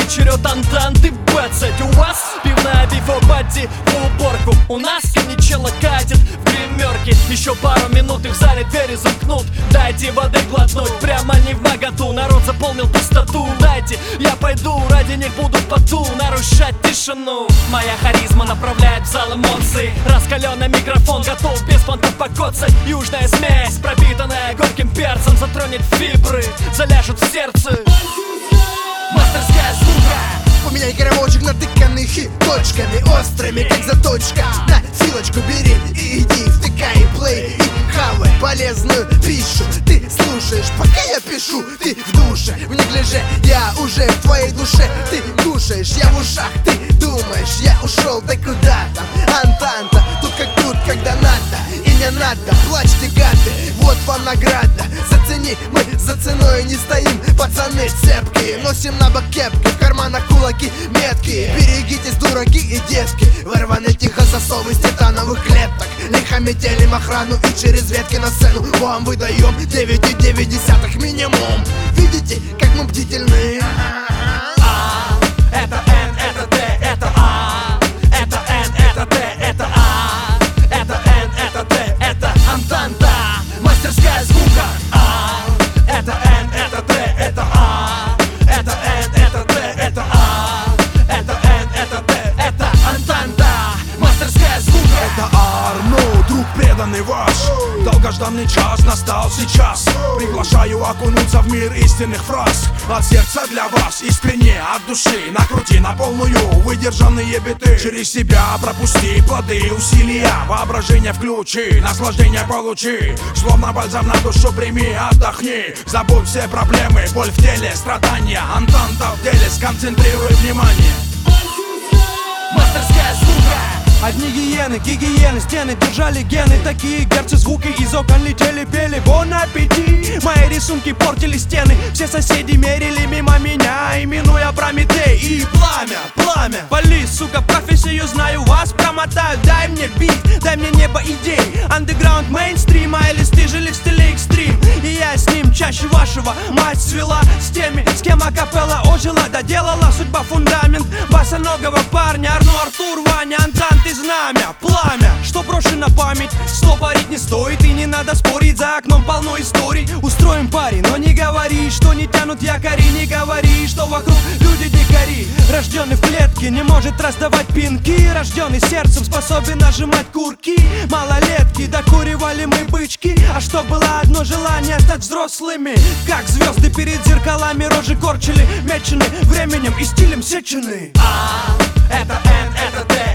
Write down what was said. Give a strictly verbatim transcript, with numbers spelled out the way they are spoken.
черед антанты бацать. У вас пивная бифо-бадди по уборку, у нас коньячела катит в гримерке. Еще пару минут и в зале двери замкнут. Дайте воды глотнуть, прямо не в моготу. Народ заполнил пустоту. Дайте, я пойду, ради них буду в поту нарушать тишину. Моя харизма направляет в зал эмоций. Раскаленный микрофон готов без понтов покоцать. Южная смесь, пропитанная горьким перцем, затронет фибры, заляжет в сердце. Мастерская звука. Поменяй коробочек, натыканный хит точками острыми, как заточка. На филочку бери и иди, втыкай плей и хавай полезную пищу. Ты слушаешь, пока я пишу, ты в душе, в неглиже, я уже в твоей душе. Ты кушаешь, я в ушах, ты думаешь, я ушел, да куда там? Антанта, тут как тут, когда надо. И не надо, плачьте, гады, вот вам награда. Зацени, мы за ценой не стоим, пацаны цепкие. Носим на бок кепки, в карманах кулаки меткие. Берегитесь, дураки и детки, вырваны тихо засовы из титановых клеток. Лихо метелим охрану и через ветки на сцену вам выдаем девять и девять десятых минимум. Видите, как мы бдительны? А, это Н, это Т, это А. Это Н, это Т, это А. Это Н, это Т, это Антанта. Мастерская звука. А, это Н, это Т, это А. Это Н, это Т, это А. Это Н, это Т, это Антанта. Мастерская звука. Это Арно, друг преданный ваш. Долгожданный час настал сейчас. Приглашаю окунуться в мир истинных фраз. От сердца для вас, искренне, от души. Накрути на полную выдержанные биты. Через себя пропусти плоды усилия. Воображение включи, наслаждение получи. Словно бальзам на душу прими, отдохни. Забудь все проблемы, боль в теле, страдания. Антанта в деле, сконцентрируй внимание. Мастерская звука. Одни гиены, гигиены, стены держали гены. Такие герцы, звуки из окон летели, пели бон аппетит. Мои рисунки портили стены. Все соседи мерили мимо меня, именуя Прометей и пламя, пламя. Пали, сука, профессию знаю, вас промотаю. Дай мне бит, дай мне небо идей. Андеграунд, мейнстрим, а листы жили в стиле экстрим. И я с ним чаще вашего. Мать свела с теми, с кем акапелла ожила. Доделала судьба фундамент босоногого парня. Арно, Артур, Ваня, Антанты, знамя, пламя. Что брошено память, стопорить не стоит. И не надо спорить, за окном полно историй. Устроим пари, но не говори, что не тянут якори. Не говори, что вокруг люди дикари. Рожденный в клетке, не может раздавать пинки. Рожденный сердцем, способен нажимать курки. Малолетки, докуривали мы бычки. А что было одно желание стать взрослыми. Как звезды перед зеркалами рожи корчили. Мечены временем и стилем сечены. А, это Н, это Т,